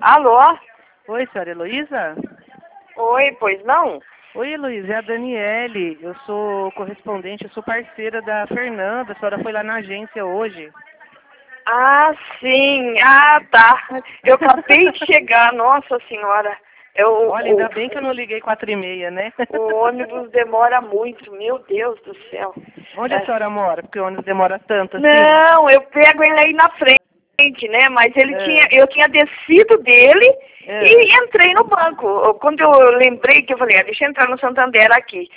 Alô? Oi, senhora Heloísa? Oi, pois não? Oi, Heloísa, é a Daniele. Eu sou correspondente, eu sou parceira da Fernanda. A senhora foi lá na agência hoje. Ah, sim. Ah, tá. Eu acabei de chegar, nossa senhora. Olha, ainda bem que eu não liguei 4h30, né? O ônibus demora muito, meu Deus do céu. Onde a senhora mora? Porque o ônibus demora tanto assim? Não, eu pego ele aí na frente, né? Mas eu tinha descido dele e entrei no banco. Quando eu lembrei que eu falei, deixa eu entrar no Santander aqui.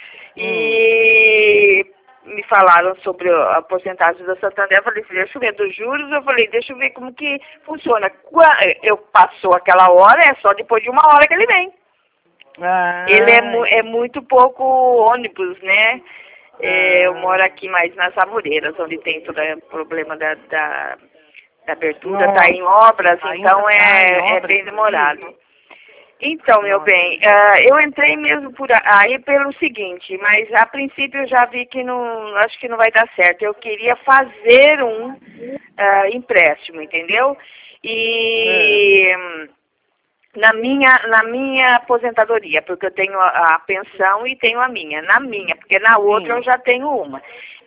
E me falaram sobre a porcentagem da Santander, eu falei, deixa eu ver dos juros, eu falei, deixa eu ver como que funciona. Eu passou aquela hora, é só depois de 1 hora que ele vem. Ele é muito pouco ônibus, né? Eu moro aqui mais nas Amoreiras, onde tem todo o problema da abertura, está em obras, então é bem demorado. Então, meu bem, eu entrei mesmo por aí pelo seguinte, mas a princípio eu já vi que não, acho que não vai dar certo. Eu queria fazer um empréstimo, entendeu? E na minha aposentadoria, porque eu tenho a pensão e tenho a minha. Na minha, porque na outra eu já tenho uma.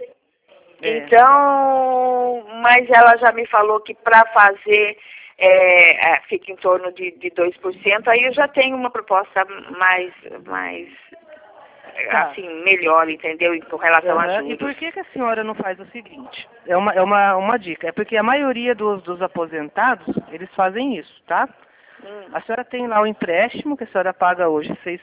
Então, mas ela já me falou que para fazer fica em torno de 2%, aí eu já tenho uma proposta mais assim, melhor, entendeu? Com relação a juros. E por que a senhora não faz o seguinte? É uma dica. É porque a maioria dos aposentados, eles fazem isso, tá? A senhora tem lá o empréstimo que a senhora paga hoje, R$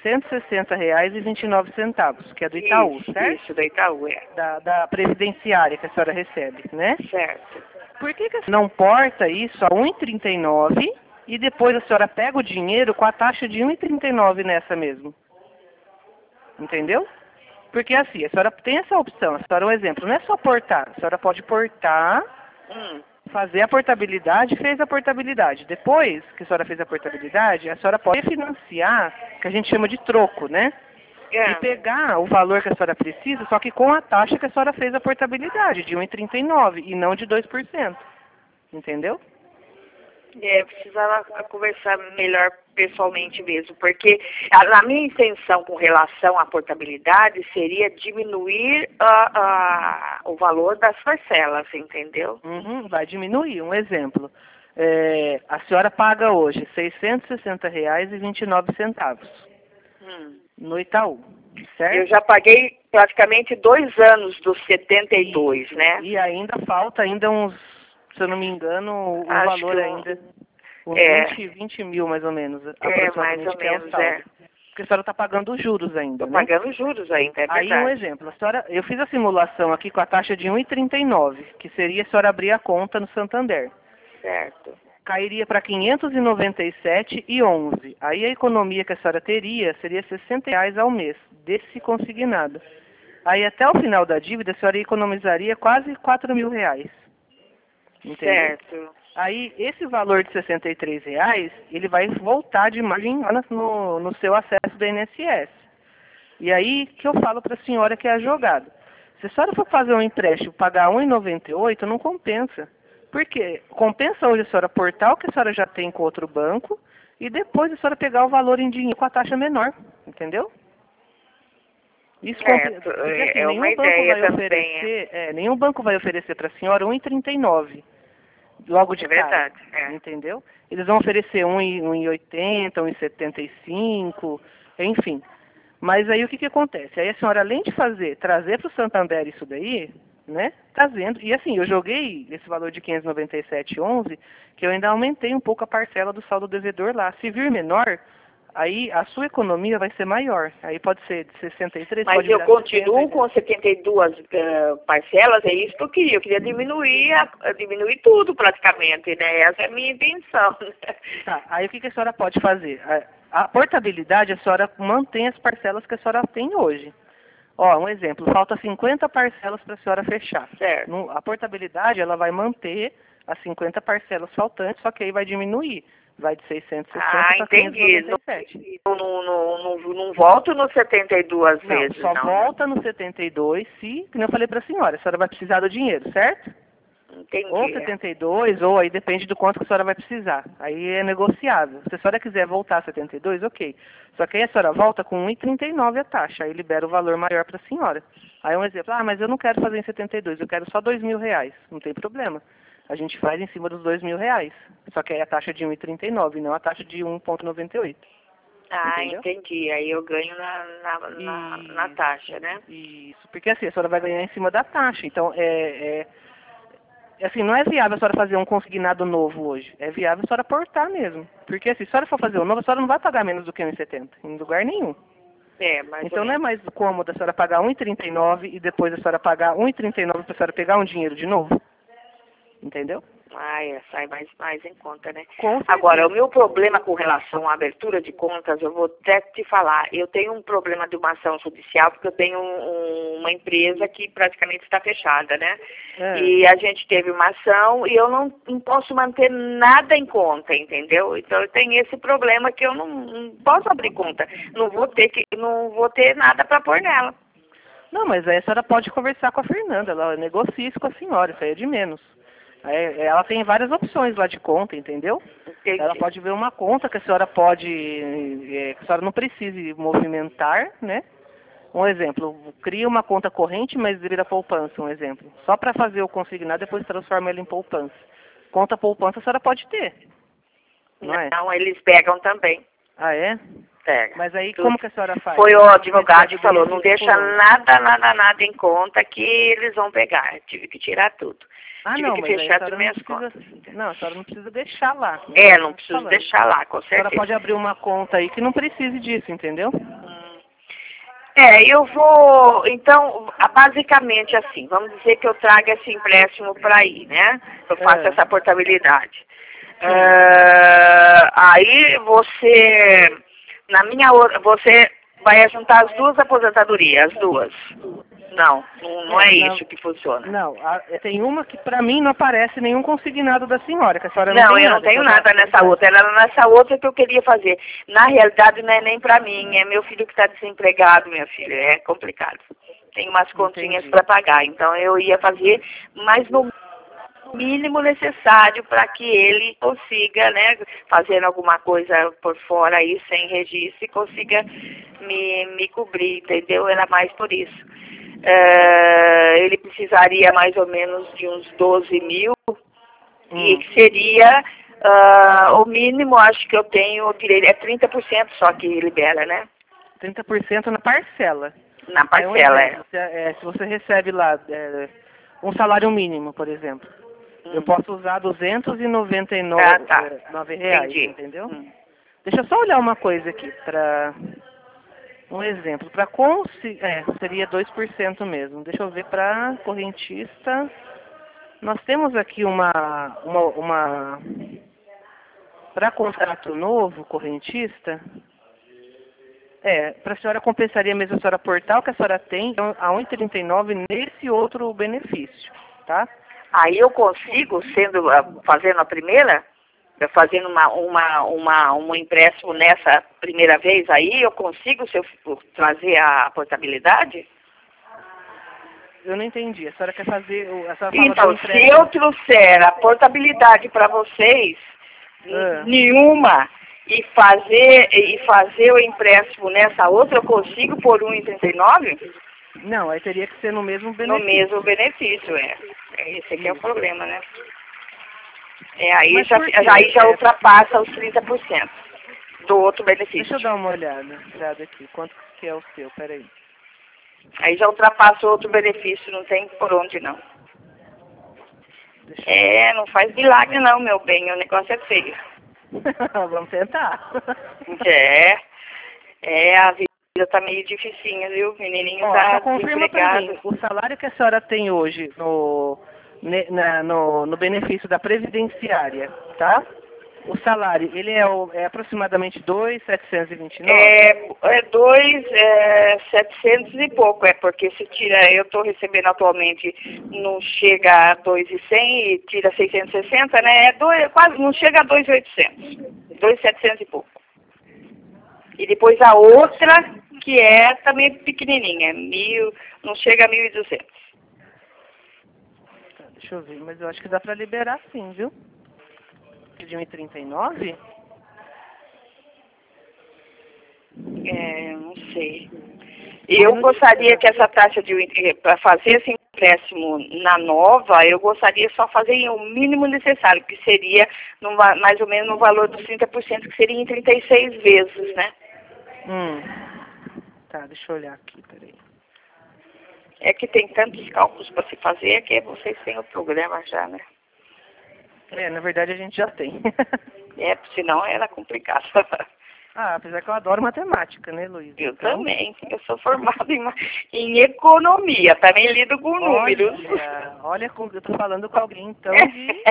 660,29, que é do Itaú, certo? Isso, do Itaú, da previdenciária que a senhora recebe, né? Certo. Por que a senhora não porta isso a 1,39 e depois a senhora pega o dinheiro com a taxa de 1,39 nessa mesmo? Entendeu? Porque assim, a senhora tem essa opção. A senhora, um exemplo, não é só portar. A senhora pode portar, fazer a portabilidade, fez a portabilidade. Depois que a senhora fez a portabilidade, a senhora pode financiar, que a gente chama de troco, né? E pegar o valor que a senhora precisa, só que com a taxa que a senhora fez a portabilidade, de 1,39 e não de 2%. Entendeu? Precisava conversar melhor pessoalmente mesmo, porque a minha intenção com relação à portabilidade seria diminuir o valor das parcelas, entendeu? Vai diminuir. Um exemplo. A senhora paga hoje R$ 660,29 no Itaú, certo? Eu já paguei praticamente 2 anos dos 72, né? E ainda falta uns, se eu não me engano, o valor ainda, uns 20 mil mais ou menos, aproximadamente, mais ou que é o menos, saldo. Porque a senhora está pagando os juros ainda, né? Estou pagando juros ainda, é verdade. Aí um exemplo, eu fiz a simulação aqui com a taxa de 1,39, que seria a senhora abrir a conta no Santander. Certo. Cairia para 597,11. Aí a economia que a senhora teria seria R$ 60 ao mês, desse consignado. Aí até o final da dívida a senhora economizaria quase R$ 4.000. Entendeu? Certo. Aí esse valor de R$ 63, ele vai voltar de margem lá no seu acesso do INSS. E aí que eu falo para a senhora que é a jogada. Se a senhora for fazer um empréstimo pagar R$ 1,98, não compensa. Por quê? Compensa hoje a senhora portar o que a senhora já tem com outro banco e depois a senhora pegar o valor em dinheiro com a taxa menor. Entendeu? Isso certo. Porque assim, uma ideia também. Nenhum banco vai oferecer para a senhora 1,39 logo de cara. Verdade. Entendeu? Eles vão oferecer 1,80, 1,75, enfim. Mas aí o que acontece? Aí a senhora, além de trazer para o Santander isso daí, né? Trazendo. E assim, eu joguei esse valor de 597,11, que eu ainda aumentei um pouco a parcela do saldo devedor lá. Se vir menor, aí a sua economia vai ser maior. Aí pode ser de 63, mas pode eu virar continuo 70, com 72 parcelas, é isso que eu queria. Eu queria diminuir tudo praticamente, né? Essa é a minha intenção. Tá, aí o que a senhora pode fazer? A portabilidade, a senhora mantém as parcelas que a senhora tem hoje. Ó, um exemplo, falta 50 parcelas para a senhora fechar. Certo. A portabilidade, ela vai manter as 50 parcelas faltantes, só que aí vai diminuir. Vai de 660 para 597. Não volto nos 72 vezes, não. Só volta no 72 se, como eu falei para a senhora vai precisar do dinheiro, certo? Entendi. Ou 72, ou aí depende do quanto que a senhora vai precisar. Aí é negociável. Se a senhora quiser voltar a 72, ok. Só que aí a senhora volta com 1,39 a taxa. Aí libera o valor maior para a senhora. Aí um exemplo, mas eu não quero fazer em 72, eu quero só R$ 2.000. Não tem problema. A gente faz em cima dos R$ 2.000. Só que aí a taxa de 1,39, não a taxa de 1,98. Ah, Entendeu? entendi. Aí eu ganho na taxa, né? Isso, porque assim, a senhora vai ganhar em cima da taxa. Então, assim, não é viável a senhora fazer um consignado novo hoje. É viável a senhora portar mesmo. Porque assim, se a senhora for fazer um novo, a senhora não vai pagar menos do que 1,70, em lugar nenhum. Mais ou Então não é menos. mais cômodo a senhora pagar 1,39 e depois a senhora pagar 1,39 para a senhora pegar um dinheiro de novo. Entendeu? Sai mais em conta, né? Com certeza. Agora, o meu problema com relação à abertura de contas, eu vou até te falar, eu tenho um problema de uma ação judicial, porque eu tenho uma empresa que praticamente está fechada, né? E a gente teve uma ação e eu não posso manter nada em conta, entendeu? Então eu tenho esse problema que eu não posso abrir conta. Não vou ter nada para pôr nela. Não, mas aí a senhora pode conversar com a Fernanda, ela negocia isso com a senhora, isso aí é de menos. Ela tem várias opções lá de conta, entendeu? Entendi. Ela pode ver uma conta que a senhora que a senhora não precise movimentar, né? Um exemplo, cria uma conta corrente, mas vira poupança, um exemplo. Só para fazer o consignado, depois transforma ela em poupança. Conta poupança a senhora pode ter, não é? Não, eles pegam também. Ah, é? Pega. Mas aí como que a senhora faz? Foi o advogado que falou, não benefício deixa por onde? nada em conta que eles vão pegar. Eu tive que tirar tudo. Tive Não, que mas aí a fechar senhora todas não minhas precisa. contas. Não, a senhora não precisa deixar lá. Não preciso Falando. deixar lá, com A senhora certeza. pode abrir uma conta aí que não precise disso, entendeu? Eu vou, então, basicamente assim, vamos dizer que eu trago esse empréstimo para aí, né? Eu faço essa portabilidade. Aí você vai juntar as duas aposentadorias, as duas. Não é isso que funciona. Não, tem uma que pra mim não aparece nenhum consignado da senhora, que a senhora Não, tem eu não nada. tenho nada nessa outra. Era nessa outra que eu queria fazer. Na realidade, não é nem pra mim. É meu filho que está desempregado, minha filha. É complicado. Tem umas continhas para pagar. Então, eu ia fazer, mas no mínimo necessário para que ele consiga, né, fazendo alguma coisa por fora aí, sem registro, e consiga me cobrir, entendeu? Era mais por isso. Ele precisaria mais ou menos de uns 12 mil, e que seria o mínimo, acho que eu tenho direito, é 30% só que libera, né? 30% na parcela. Na parcela, Se você recebe lá um salário mínimo, por exemplo, eu posso usar R$ 299 reais, entendeu? Deixa eu só olhar uma coisa aqui, para um exemplo. Para conseguir, seria 2% mesmo. Deixa eu ver para correntista. Nós temos aqui para contrato novo, correntista, para a senhora compensaria mesmo a senhora portar o que a senhora tem a 1,39 nesse outro benefício, tá? Aí eu consigo, fazendo a primeira, fazendo um empréstimo nessa primeira vez, aí eu consigo, se eu trazer a portabilidade? Eu não entendi. A senhora quer fazer... Então, se eu trouxer a portabilidade para vocês, nenhuma, e fazer o empréstimo nessa outra, eu consigo por 1,39? Não, aí teria que ser no mesmo benefício. No mesmo benefício, Esse aqui é o problema, né? Aí já ultrapassa os 30% do outro benefício. Deixa eu dar uma olhada aqui. Quanto que é o seu? Peraí. Aí já ultrapassa o outro benefício, não tem por onde não. Não faz milagre não, meu bem, o negócio é feio. Vamos tentar. A vida tá meio dificinha, viu? O menininho tá confirma pra mim, o salário que a senhora tem hoje no benefício da previdenciária, tá? O salário, ele é aproximadamente 2.729? 2.700 e pouco, porque se tira, eu estou recebendo atualmente, não chega a 2.100 e tira 660, né? Quase não chega a 2.800, 2.700 e pouco. E depois a outra, que é também pequenininha, não chega a 1.200. Deixa eu ver, mas eu acho que dá pra liberar sim, viu? De 1,39? Não sei. Eu gostaria que essa taxa para fazer esse empréstimo na nova, eu gostaria só fazer o mínimo necessário, que seria mais ou menos no valor dos 30%, que seria em 36 vezes, né? Tá, deixa eu olhar aqui, peraí. É que tem tantos cálculos para se fazer que vocês têm o programa já, né? Na verdade a gente já tem. Senão era complicado. Apesar que eu adoro matemática, né, Luísa? Eu também. Eu sou formada em economia, também lido com números. Olha como eu tô falando com alguém, então, de...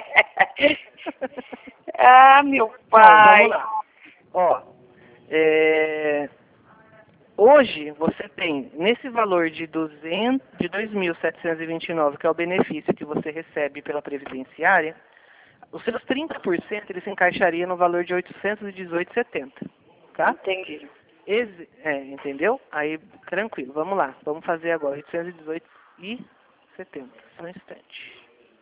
Meu pai. Bom, vamos lá. Ó, hoje você tem, nesse valor de 2.729, que é o benefício que você recebe pela previdenciária, os seus 30% eles se encaixariam no valor de 818,70. Tá? Entendi. Entendeu? Aí, tranquilo, vamos lá. Vamos fazer agora 818,70. Só um instante.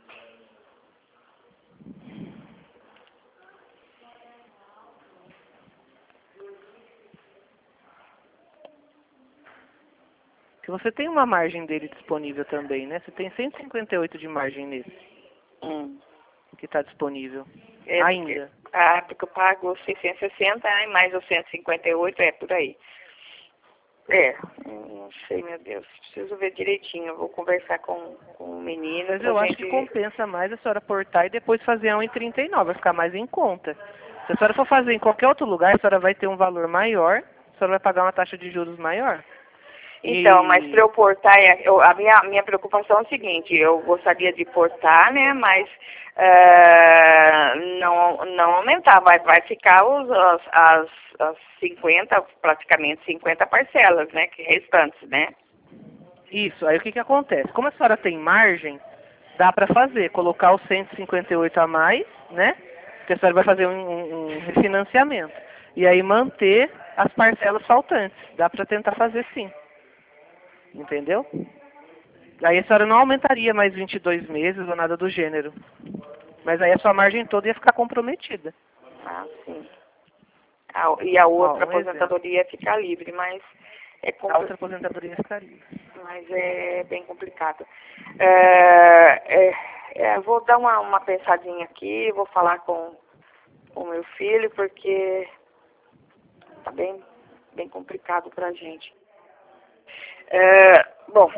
Que você tem uma margem dele disponível também, né? Você tem 158 de margem nesse. Que está disponível. Ainda. Porque eu pago 660, mais os 158, por aí. Não sei, meu Deus. Preciso ver direitinho. Eu vou conversar com o menino. Mas eu acho que compensa mais a senhora portar e depois fazer a 1,39. Vai ficar mais em conta. Se a senhora for fazer em qualquer outro lugar, a senhora vai ter um valor maior. A senhora vai pagar uma taxa de juros maior. Então, mas para eu portar, a minha preocupação é o seguinte, eu gostaria de portar, né, mas não aumentar, vai ficar as 50, praticamente 50 parcelas, né, que restantes, né? Isso, aí o que acontece? Como a senhora tem margem, dá para fazer, colocar os 158 a mais, né, porque a senhora vai fazer um refinanciamento, e aí manter as parcelas faltantes, dá para tentar fazer sim. Entendeu? Aí a senhora não aumentaria mais 22 meses ou nada do gênero. Mas aí a sua margem toda ia ficar comprometida. Sim. E a outra aposentadoria ia ficar livre, mas a outra aposentadoria ia ficar livre. Mas é bem complicado. Vou dar uma pensadinha aqui, vou falar com o meu filho, porque tá bem complicado pra gente. Bom,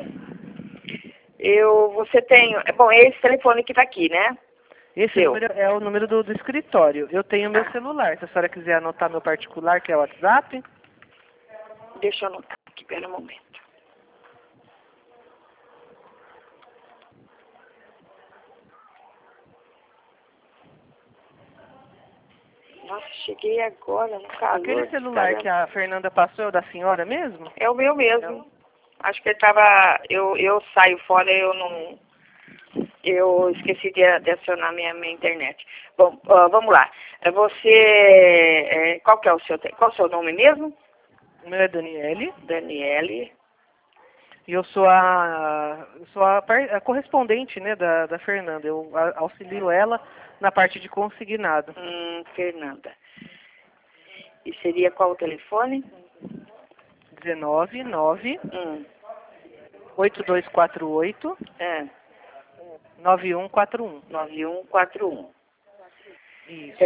você tem... esse telefone que está aqui, né? Esse número é o número do escritório. Eu tenho meu celular. Se a senhora quiser anotar meu particular, que é o WhatsApp. Deixa eu anotar aqui, pera um momento. Nossa, cheguei agora no calor. Aquele celular que a Fernanda passou é o da senhora mesmo? É o meu mesmo. Acho que ele estava... Eu saio fora e eu esqueci de adicionar minha internet. Bom, vamos lá. Você... Qual é o seu nome mesmo? O meu é Daniele. Daniele. E eu sou a correspondente, né, da Fernanda. Eu auxilio ela na parte de consignado. Fernanda. E seria qual o telefone? 19 9 8248 9141. 9141. Isso.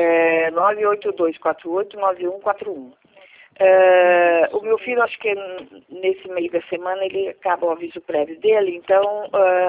98248-9141. O meu filho, acho que nesse meio da semana, ele acaba o aviso prévio dele, então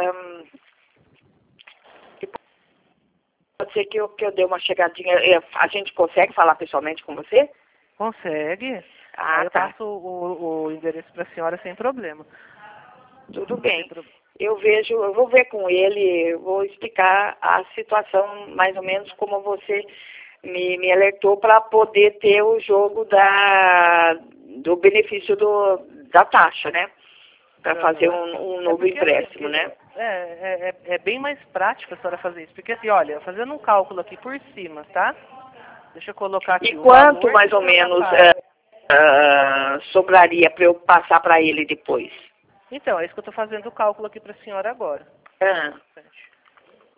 pode ser que eu dê uma chegadinha. A gente consegue falar pessoalmente com você? Consegue. Aí eu passo o endereço para a senhora sem problema. Tudo bem. Eu vou ver com ele, vou explicar a situação mais ou menos como você me alertou para poder ter o jogo do benefício da taxa, né? Para fazer um novo empréstimo, né? É bem mais prático a senhora fazer isso. Porque assim, olha, fazendo um cálculo aqui por cima, tá? Deixa eu colocar aqui. E quanto mais ou menos sobraria para eu passar para ele depois? Então, é isso que eu estou fazendo o cálculo aqui para a senhora agora.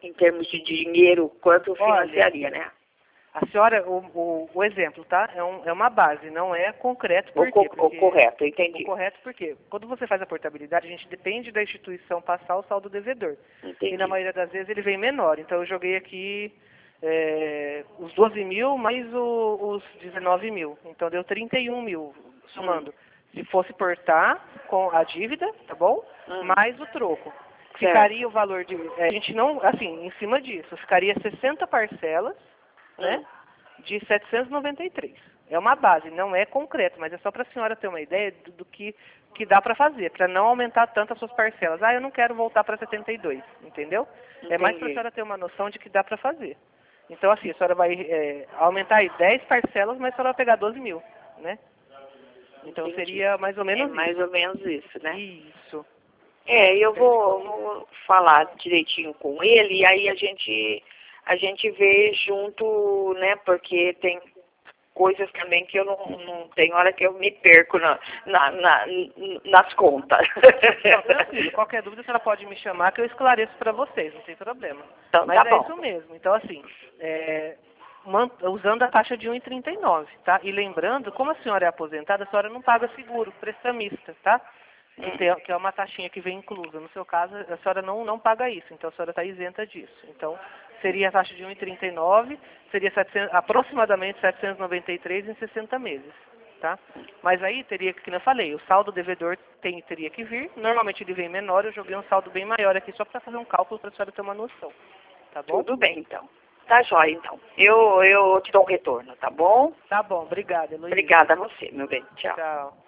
em termos de dinheiro, quanto Olha, financiaria, né? a senhora, o exemplo, tá? É uma base, não é concreto. Por quê? O correto, entendi. O correto porque quando você faz a portabilidade, a gente depende da instituição passar o saldo devedor. Entendi. E na maioria das vezes ele vem menor. Então eu joguei aqui os 12 mil mais os 19 mil. Então deu 31 mil, somando. Se fosse portar com a dívida, tá bom? Mais o troco. Ficaria o valor de... a gente não, assim, em cima disso, ficaria 60 parcelas, né? De 793. É uma base, não é concreto, mas é só para a senhora ter uma ideia do que dá para fazer, para não aumentar tanto as suas parcelas. Ah, eu não quero voltar para 72, entendeu? Entendi. É mais para a senhora ter uma noção de que dá para fazer. Então, assim, a senhora vai aumentar aí 10 parcelas, mas a senhora vai pegar 12 mil, né? Então, entendi. Seria mais ou menos isso. Mais ou menos isso, né? Isso. Eu vou falar direitinho com ele, e aí a gente vê junto, né? Porque tem coisas também que eu não tem hora que eu me perco nas contas. Não, qualquer dúvida, a senhora pode me chamar que eu esclareço para vocês, não tem problema. Então, mas tá bom. Isso mesmo. Então, assim, usando a taxa de 1,39, tá? E lembrando, como a senhora é aposentada, a senhora não paga seguro, prestamista, tá? Que é uma taxinha que vem inclusa. No seu caso, a senhora não paga isso, então a senhora está isenta disso. Então, seria a taxa de 1,39, seria aproximadamente 793 em 60 meses, tá? Mas aí teria, como eu falei, o saldo devedor teria que vir. Normalmente ele vem menor, eu joguei um saldo bem maior aqui só para fazer um cálculo para a senhora ter uma noção, tá bom? Tudo bem, então. Tá jóia, então. Eu te dou um retorno, tá bom? Tá bom, obrigada, Heloísa. Obrigada a você, meu bem. Tchau. Tchau.